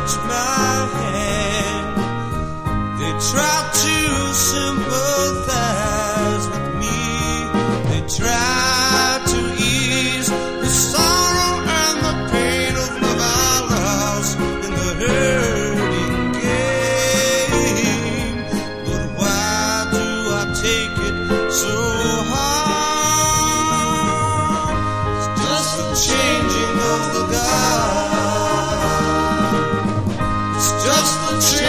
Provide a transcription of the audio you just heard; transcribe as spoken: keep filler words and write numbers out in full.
touch my hand. They try to sympathize with me. They try to ease the sorrow and the pain of love I lost in the hurting game. But why do I take it so hard? It's just the changing of the guard. It's just the changing